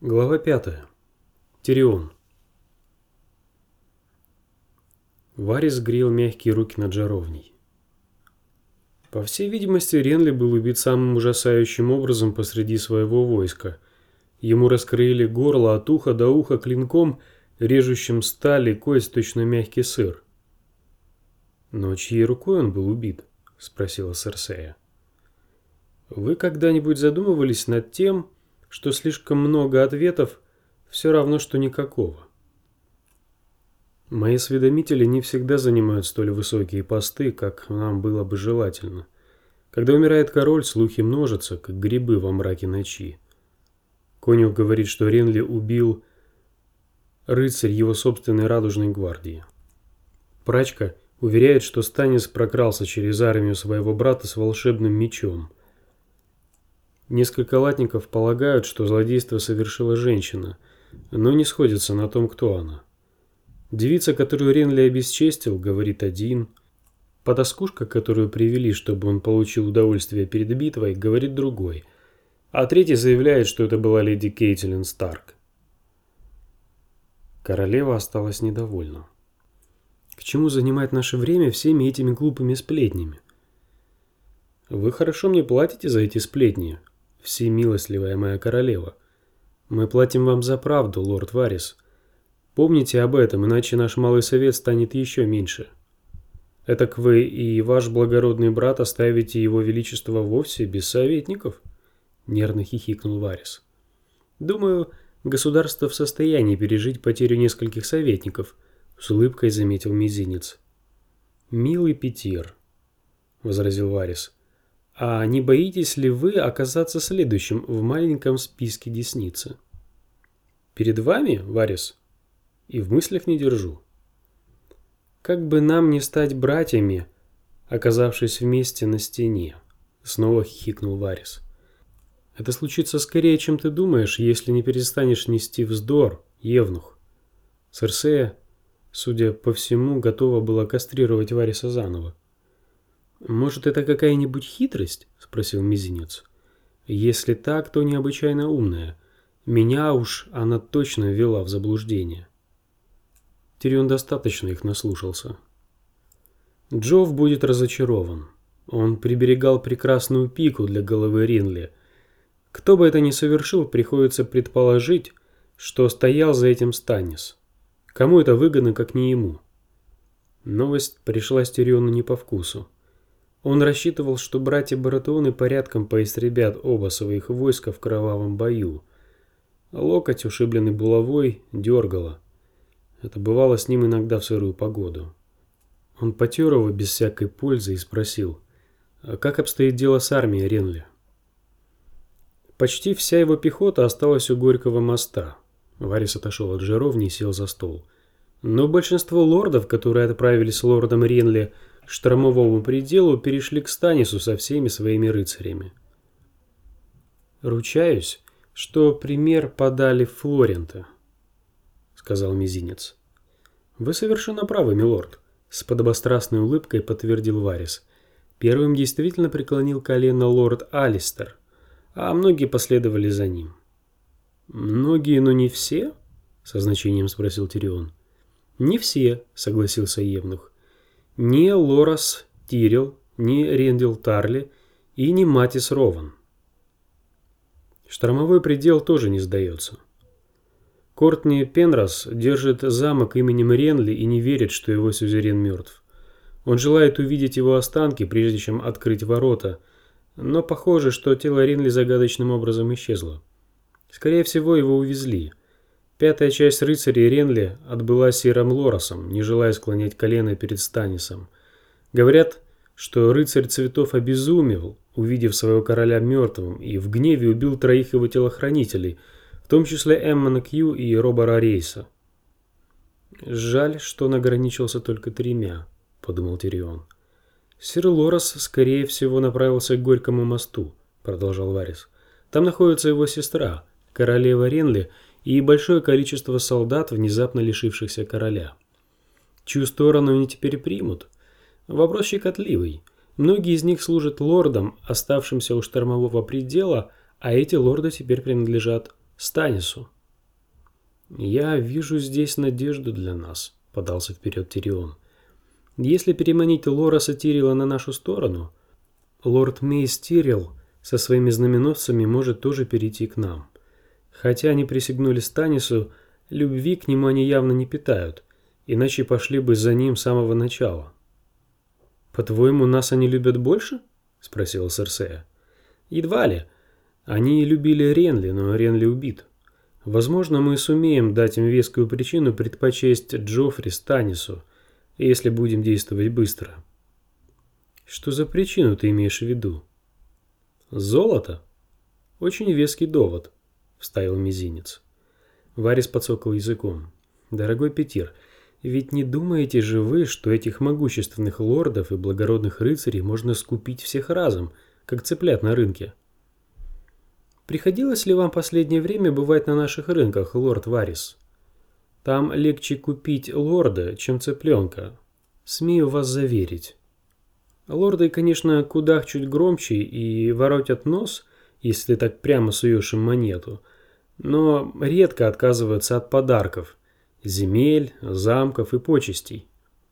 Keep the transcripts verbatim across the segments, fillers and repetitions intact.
Глава пятая. Тирион. Варис грел мягкие руки над жаровней. По всей видимости, Ренли был убит самым ужасающим образом посреди своего войска. Ему раскроили горло от уха до уха клинком, режущим сталь и кость точно мягкий сыр. «Но чьей рукой он был убит?» – спросила Серсея. «Вы когда-нибудь задумывались над тем, что слишком много ответов все равно, что никакого? Мои осведомители не всегда занимают столь высокие посты, как нам было бы желательно. Когда умирает король, слухи множатся, как грибы во мраке ночи. Конюх говорит, что Ренли убил рыцарь его собственной радужной гвардии. Прачка уверяет, что Станис прокрался через армию своего брата с волшебным мечом. Несколько латников полагают, что злодейство совершила женщина, но не сходятся на том, кто она. Девица, которую Ренли обесчестил, говорит один. Потаскушка, которую привели, чтобы он получил удовольствие перед битвой, говорит другой. А третий заявляет, что это была леди Кейтлин Старк. Королева осталась недовольна. К чему занимать наше время всеми этими глупыми сплетнями? Вы хорошо мне платите за эти сплетни, всемилостливая моя королева. Мы платим вам за правду, лорд Варис. Помните об этом, иначе наш малый совет станет еще меньше. Этак вы и ваш благородный брат оставите его величество вовсе без советников? Нервно хихикнул Варис. Думаю, государство в состоянии пережить потерю нескольких советников, с улыбкой заметил Мизинец. Милый Петир, возразил Варис. А не боитесь ли вы оказаться следующим в маленьком списке десницы? Перед вами, Варис? И в мыслях не держу. Как бы нам не стать братьями, оказавшись вместе на стене? Снова хихикнул Варис. Это случится скорее, чем ты думаешь, если не перестанешь нести вздор, евнух. Серсея, судя по всему, готова была кастрировать Вариса заново. «Может, это какая-нибудь хитрость?» – спросил Мизинец. «Если так, то необычайно умная. Меня уж она точно ввела в заблуждение». Тирион достаточно их наслушался. Джофф будет разочарован. Он приберегал прекрасную пику для головы Ренли. Кто бы это ни совершил, приходится предположить, что стоял за этим Станис. Кому это выгодно, как не ему? Новость пришлась Тириону не по вкусу. Он рассчитывал, что братья Баратеоны порядком поистребят оба своих войска в кровавом бою. Локоть, ушибленный булавой, дергало. Это бывало с ним иногда в сырую погоду. Он потер его без всякой пользы и спросил, а как обстоит дело с армией Ренли? Почти вся его пехота осталась у Горького моста. Варис отошел от жаровни и сел за стол. Но большинство лордов, которые отправились с лордом Ренли к штормовому пределу, перешли к Станису со всеми своими рыцарями. «Ручаюсь, что пример подали Флорента», — сказал Мизинец. «Вы совершенно правы, милорд», — с подобострастной улыбкой подтвердил Варис. Первым действительно преклонил колено лорд Алистер, а многие последовали за ним. «Многие, но не все?» — со значением спросил Тирион. «Не все», — согласился евнух. «Не Лорас Тирил, не Рендил Тарли и не Матис Рован. Штормовой предел тоже не сдается. Кортни Пенрос держит замок именем Ренли и не верит, что его сюзерен мертв. Он желает увидеть его останки, прежде чем открыть ворота, но похоже, что тело Ренли загадочным образом исчезло. Скорее всего, его увезли. Пятая часть рыцарей Ренли отбыла Сиром Лорасом, не желая склонять колено перед Станисом. Говорят, что рыцарь цветов обезумел, увидев своего короля мертвым, и в гневе убил троих его телохранителей, в том числе Эммона Кью и Робора Рейса. «Жаль, что он ограничился только тремя», — подумал Тирион. «Сир Лорас, скорее всего, направился к Горькому мосту», — продолжал Варис. «Там находится его сестра, королева Ренли, и большое количество солдат, внезапно лишившихся короля. Чью сторону они теперь примут? Вопрос щекотливый. Многие из них служат лордам, оставшимся у штормового предела, а эти лорды теперь принадлежат Станису. «Я вижу здесь надежду для нас», — подался вперед Тирион. «Если переманить Лораса Тирила на нашу сторону, лорд Мейс Тирил со своими знаменосцами может тоже перейти к нам. Хотя они присягнули Станису, любви к нему они явно не питают, иначе пошли бы за ним с самого начала». «По-твоему, нас они любят больше?» — спросила Серсея. «Едва ли. Они любили Ренли, но Ренли убит. Возможно, мы сумеем дать им вескую причину предпочесть Джоффри Станису, если будем действовать быстро». «Что за причину ты имеешь в виду?» «Золото? Очень веский довод», — вставил мизинец. Варис подсокал языком. «Дорогой Петир, ведь не думаете же вы, что этих могущественных лордов и благородных рыцарей можно скупить всех разом, как цыплят на рынке?» «Приходилось ли вам последнее время бывать на наших рынках, лорд Варис? Там легче купить лорда, чем цыпленка. Смею вас заверить. Лорды, конечно, кудахчут громче и воротят нос, если так прямо суешь им монету, но редко отказываются от подарков, земель, замков и почестей.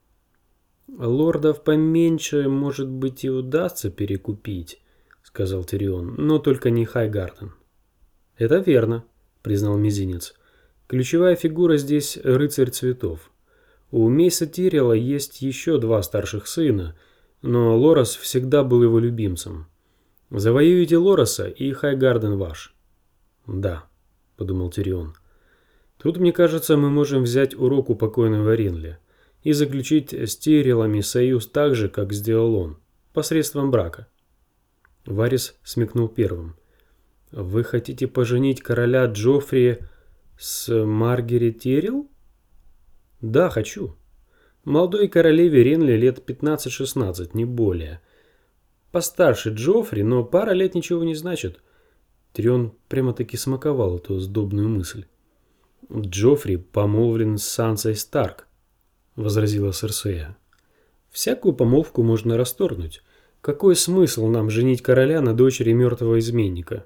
Лордов поменьше, может быть, и удастся перекупить», — сказал Тирион, — «но только не Хайгарден». «Это верно», — признал мизинец. «Ключевая фигура здесь рыцарь цветов. У Мейса Тирила есть еще два старших сына, но Лорас всегда был его любимцем. Завоюете Лораса, и Хайгарден ваш». «Да», — подумал Тирион. «Тут, мне кажется, мы можем взять урок у покойного Ренли и заключить с Тирилами союз так же, как сделал он, посредством брака». Варис смекнул первым. «Вы хотите поженить короля Джоффри с Маргарет Тирил?» «Да, хочу. Молодой королеве Ренли лет пятнадцать-шестнадцать, не более. Постарше Джоффри, но пара лет ничего не значит». Тирион прямо-таки смаковал эту сдобную мысль. «Джоффри помолвлен с Сансой Старк», — возразила Серсея. «Всякую помолвку можно расторгнуть. Какой смысл нам женить короля на дочери мертвого изменника?»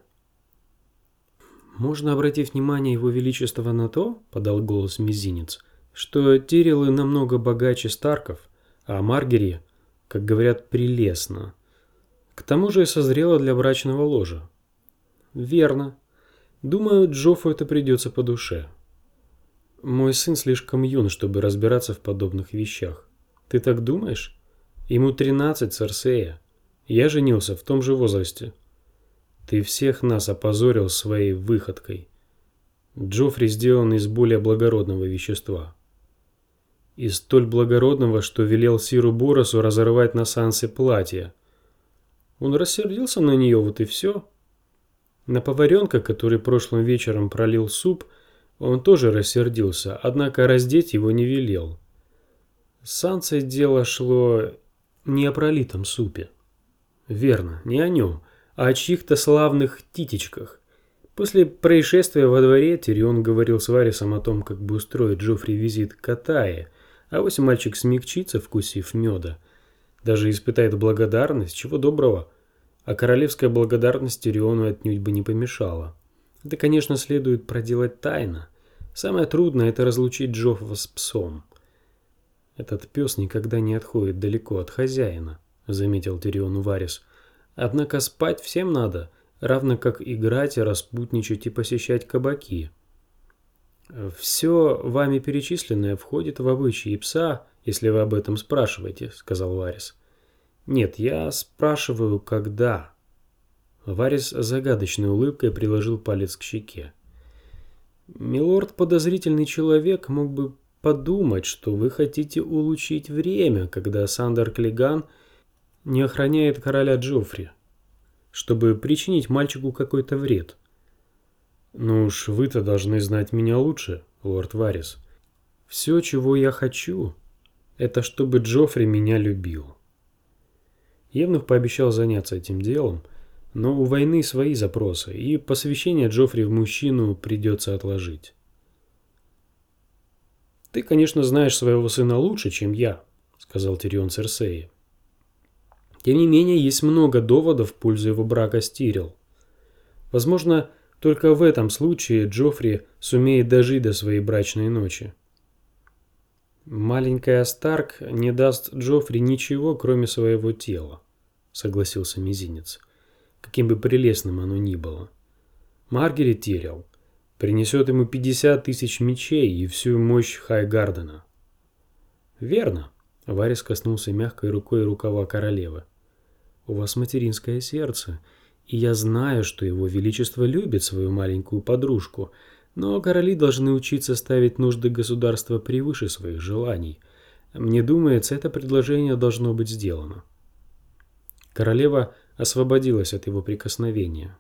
«Можно обратить внимание его величества на то, — подал голос мизинец, — что Тирилы намного богаче Старков, а Маргери, как говорят, прелестно. К тому же и созрела для брачного ложа». «Верно. Думаю, Джоффу это придется по душе. Мой сын слишком юн, чтобы разбираться в подобных вещах. Ты так думаешь? Ему тринадцать, Серсея. Я женился в том же возрасте. Ты всех нас опозорил своей выходкой. Джоффри сделан из более благородного вещества. Из столь благородного, что велел Сиру Боросу разорвать на Сансе платье. Он рассердился на нее, вот и все. На поваренка, который прошлым вечером пролил суп, он тоже рассердился, однако раздеть его не велел. С Сансой дело шло не о пролитом супе. Верно, не о нем, а о чьих-то славных титечках. После происшествия во дворе Тирион говорил с Варисом о том, как бы устроить Джоффри визит к Атае, а вось мальчик смягчится, вкусив меда. Даже испытает благодарность, чего доброго. А королевская благодарность Тириону отнюдь бы не помешала. Это, конечно, следует проделать тайно. Самое трудное – это разлучить Джоффа с псом. «Этот пес никогда не отходит далеко от хозяина», – заметил Тириону Варис. «Однако спать всем надо, равно как играть, распутничать и посещать кабаки». «Все вами перечисленное входит в обычаи пса, если вы об этом спрашиваете», – сказал Варис. «Нет, я спрашиваю, когда». Варис с загадочной улыбкой приложил палец к щеке. «Милорд, подозрительный человек, мог бы подумать, что вы хотите улучшить время, когда Сандер Клиган не охраняет короля Джоффри, чтобы причинить мальчику какой-то вред. Ну уж вы-то должны знать меня лучше, лорд Варис. Все, чего я хочу, это чтобы Джоффри меня любил». Евнух пообещал заняться этим делом, но у войны свои запросы, и посвящение Джоффри в мужчину придется отложить. «Ты, конечно, знаешь своего сына лучше, чем я», — сказал Тирион Серсеи. «Тем не менее, есть много доводов в пользу его брака с Тирил. Возможно, Только в этом случае Джоффри сумеет дожить до своей брачной ночи. «Маленькая Старк не даст Джоффри ничего, кроме своего тела», — согласился Мизинец, каким бы прелестным оно ни было. «Маргарет Тирелл принесет ему пятьдесят тысяч мечей и всю мощь Хайгардена». «Верно», — Варис коснулся мягкой рукой рукава королевы. «У вас материнское сердце, и я знаю, что его величество любит свою маленькую подружку, но короли должны учиться ставить нужды государства превыше своих желаний. Мне думается, это предложение должно быть сделано». Королева освободилась от его прикосновения.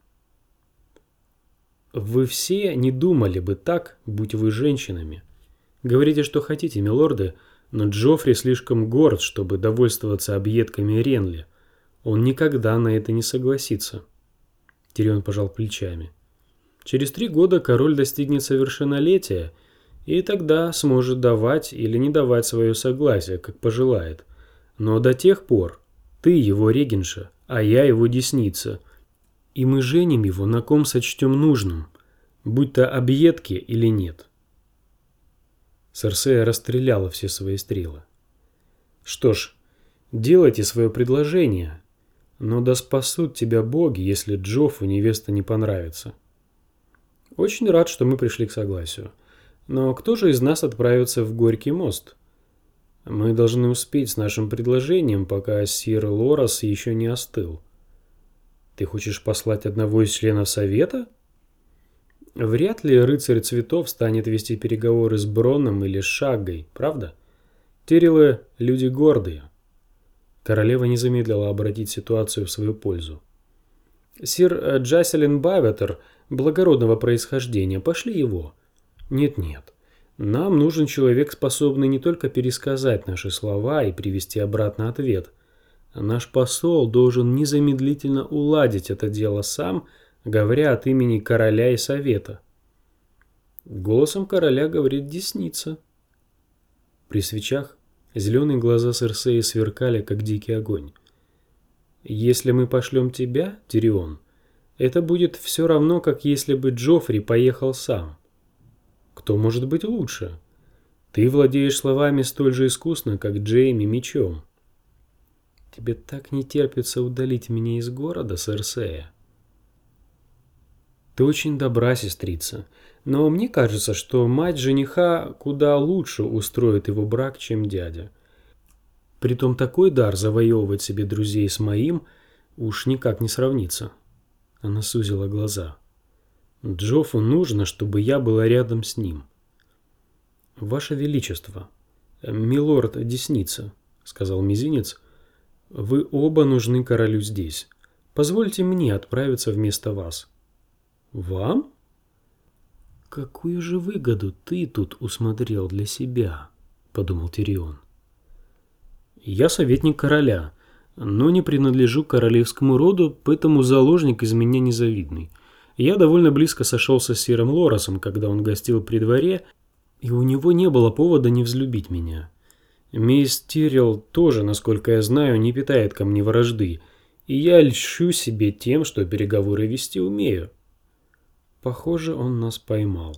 «Вы все не думали бы так, будь вы женщинами. Говорите, что хотите, милорды, но Джоффри слишком горд, чтобы довольствоваться объедками Ренли. Он никогда на это не согласится». Тирион пожал плечами. «Через три года король достигнет совершеннолетия, и тогда сможет давать или не давать свое согласие, как пожелает. Но до тех пор ты его регенша, а я его десница, и мы женим его на ком сочтем нужным, будь то объедки или нет». Серсея расстреляла все свои стрелы. «Что ж, делайте свое предложение, но да спасут тебя боги, если Джоффу невеста не понравится. Очень рад, что мы пришли к согласию. Но кто же из нас отправится в Горький мост? Мы должны успеть с нашим предложением, пока сир Лорас еще не остыл. Ты хочешь послать одного из членов совета? Вряд ли рыцарь цветов станет вести переговоры с Бронном или с Шаггой, правда? Тиреллы – люди гордые». Королева не замедлила обратить ситуацию в свою пользу. «Сир Джаселин Баветер благородного происхождения, пошли его». «Нет-нет, нам нужен человек, способный не только пересказать наши слова и привести обратно ответ. Наш посол должен незамедлительно уладить это дело сам, говоря от имени короля и совета». Голосом короля говорит десница. При свечах зеленые глаза Серсеи сверкали, как дикий огонь. «Если мы пошлем тебя, Тирион, это будет все равно, как если бы Джоффри поехал сам. Кто может быть лучше? Ты владеешь словами столь же искусно, как Джейми мечом». «Тебе так не терпится удалить меня из города, Серсея?» «Ты очень добра, сестрица, но мне кажется, что мать жениха куда лучше устроит его брак, чем дядя. Притом такой дар завоевывать себе друзей с моим уж никак не сравнится». Она сузила глаза. «Джоффу нужно, чтобы я была рядом с ним». «Ваше Величество, милорд Десница», — сказал Мизинец, — «вы оба нужны королю здесь. Позвольте мне отправиться вместо вас». «Вам? Какую же выгоду ты тут усмотрел для себя?» — подумал Тирион. «Я советник короля, но не принадлежу к королевскому роду, поэтому заложник из меня незавидный. Я довольно близко сошелся с сиром Лорасом, когда он гостил при дворе, и у него не было повода не взлюбить меня. Мисс Тирелл тоже, насколько я знаю, не питает ко мне вражды, и я льщу себе тем, что переговоры вести умею». Похоже, он нас поймал.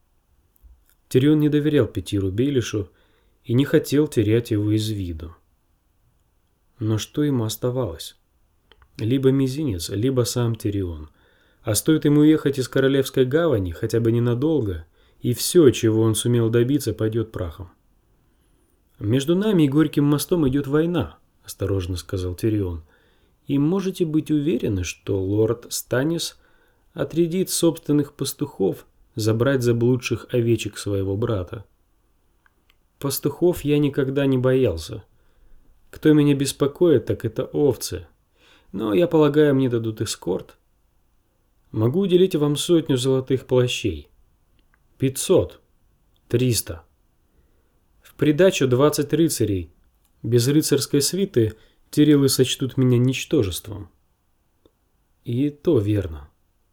Тирион не доверял Петиру Бейлишу и не хотел терять его из виду. Но что ему оставалось? Либо Мизинец, либо сам Тирион. А стоит ему уехать из Королевской гавани, хотя бы ненадолго, и все, чего он сумел добиться, пойдет прахом. «Между нами и Горьким мостом идет война», — осторожно сказал Тирион. «И можете быть уверены, что лорд Станис отрядит собственных пастухов забрать заблудших овечек своего брата. Пастухов я никогда не боялся. Кто меня беспокоит, так это овцы. Но, я полагаю, мне дадут эскорт. Могу уделить вам сотню золотых плащей. Пятьсот. Триста. В придачу двадцать рыцарей. Без рыцарской свиты Тиреллы сочтут меня ничтожеством». И то верно.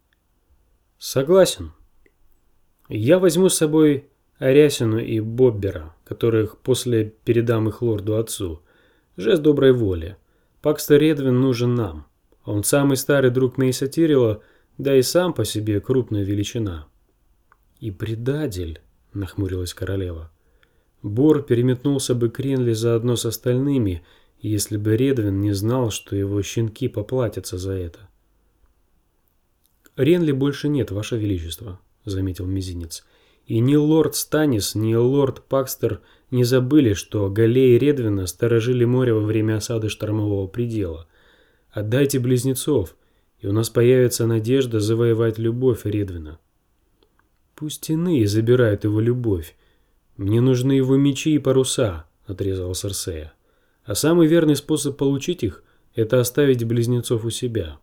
«Согласен. Я возьму с собой Арясину и Боббера, которых после передам их лорду-отцу. Жест доброй воли. Пакстер Редвин нужен нам. Он самый старый друг Мейса Тирелла, Да и сам по себе крупная величина. И предатель, нахмурилась королева. Бор переметнулся бы к Ренли заодно с остальными, если бы Редвин не знал, что его щенки поплатятся за это. «Ренли больше нет, Ваше Величество», — заметил Мизинец. «И ни лорд Станис, ни лорд Пакстер не забыли, что галеи Редвина сторожили море во время осады штормового предела. Отдайте близнецов, и у нас появится надежда завоевать любовь Редвина». «Пусть иные забирают его любовь. Мне нужны его мечи и паруса», — отрезал Серсея. «А самый верный способ получить их — это оставить близнецов у себя».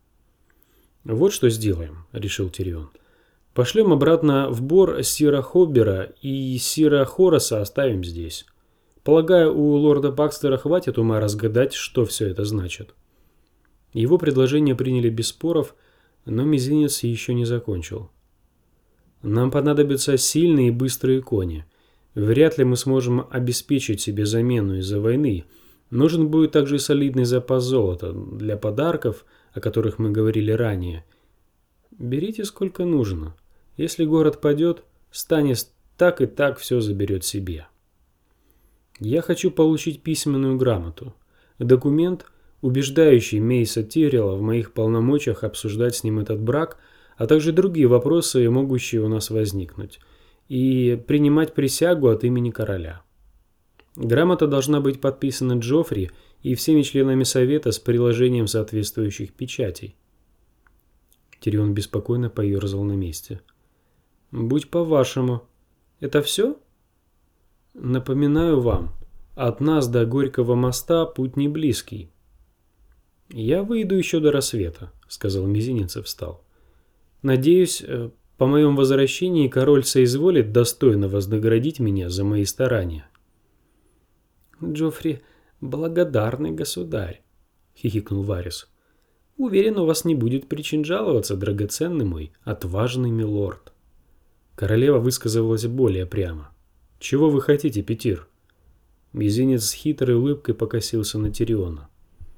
«Вот что сделаем», — решил Тирион. «Пошлем обратно в Бор Сира Хоббера и Сира Хороса оставим здесь. Полагаю, у лорда Пакстера хватит ума разгадать, что все это значит». Его предложение приняли без споров, но Мизинец еще не закончил. «Нам понадобятся сильные и быстрые кони. Вряд ли мы сможем обеспечить себе замену из-за войны. Нужен будет также и солидный запас золота для подарков, о которых мы говорили ранее. Берите сколько нужно. Если город падет, Станис так и так все заберет себе. Я хочу получить письменную грамоту. Документ, убеждающий Мейса Тиррелла в моих полномочиях обсуждать с ним этот брак, а также другие вопросы, могущие у нас возникнуть, и принимать присягу от имени короля. Грамота должна быть подписана Джоффри и всеми членами совета с приложением соответствующих печатей. Тирион беспокойно поерзал на месте. «Будь по-вашему. Это все?» «Напоминаю вам, от нас до Горького моста путь не близкий». «Я выйду еще до рассвета», — сказал Мизинец и встал. «Надеюсь, по моем возвращении король соизволит достойно вознаградить меня за мои старания». «Джоффри благодарный государь», — хихикнул Варис. «Уверен, у вас не будет причин жаловаться, драгоценный мой, отважный милорд». Королева высказывалась более прямо. «Чего вы хотите, Петир?» Мизинец с хитрой улыбкой покосился на Тириона.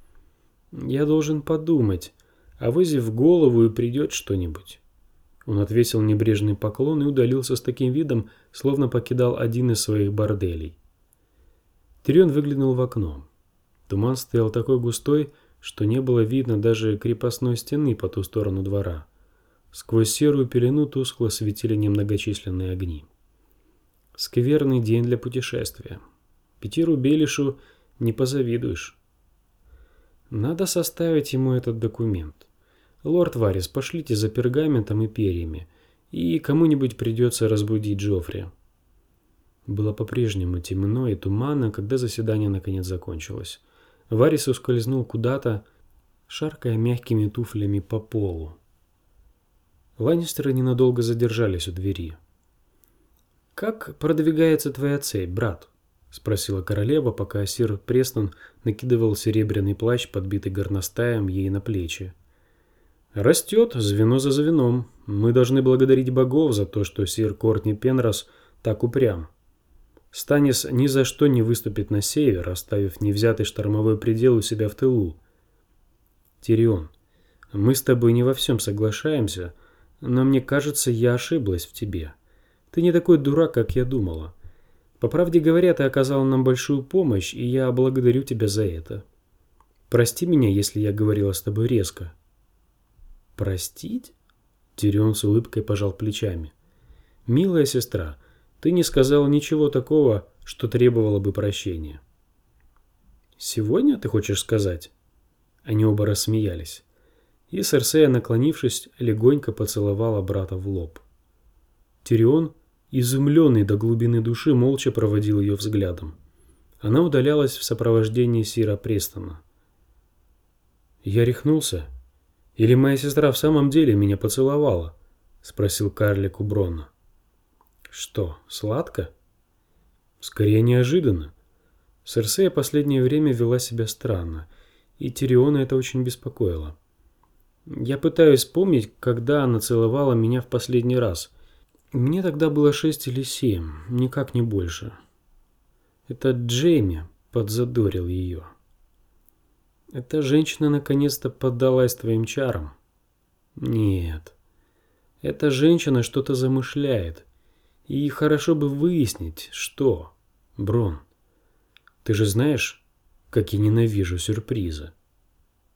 «Я должен подумать, а авось в голову и придет что-нибудь». Он отвесил небрежный поклон и удалился с таким видом, словно покидал один из своих борделей. Тирион выглянул в окно. Туман стоял такой густой, что не было видно даже крепостной стены по ту сторону двора. Сквозь серую пелену тускло светили немногочисленные огни. Скверный день для путешествия. Петиру Белишу не позавидуешь. Надо составить ему этот документ. Лорд Варис, пошлите за пергаментом и перьями, и кому-нибудь придется разбудить Джоффри. Было по-прежнему темно и туманно, когда заседание наконец закончилось. Варис ускользнул куда-то, шаркая мягкими туфлями по полу. Ланнистеры ненадолго задержались у двери. «Как продвигается твоя цепь, брат?» — спросила королева, пока сир Престон накидывал серебряный плащ, подбитый горностаем, ей на плечи. «Растет, звено за звеном. Мы должны благодарить богов за то, что сир Кортни Пенрос так упрям. Станис ни за что не выступит на север, оставив невзятый штормовой предел у себя в тылу. Тирион, мы с тобой не во всем соглашаемся, но мне кажется, я ошиблась в тебе. Ты не такой дурак, как я думала. По правде говоря, ты оказал нам большую помощь, и я благодарю тебя за это. Прости меня, если я говорила с тобой резко». «Простить?» Тирион с улыбкой пожал плечами. «Милая сестра, ты не сказала ничего такого, что требовало бы прощения». «Сегодня, ты хочешь сказать?» Они оба рассмеялись. И Серсея, наклонившись, легонько поцеловала брата в лоб. Тирион, изумленный до глубины души, молча проводил ее взглядом. Она удалялась в сопровождении сира Престона. «Я рехнулся? Или моя сестра в самом деле меня поцеловала?» — спросил карлик у Брона. «Что, сладко?» «Скорее неожиданно. Серсея последнее время вела себя странно, и Тириона это очень беспокоило. Я пытаюсь вспомнить, когда она целовала меня в последний раз. Мне тогда было шесть или семь, никак не больше. Это Джейми подзадорил ее. Эта женщина наконец-то поддалась твоим чарам». Нет. Эта женщина что-то замышляет. И хорошо бы выяснить, что. Брон, ты же знаешь, как я ненавижу сюрпризы.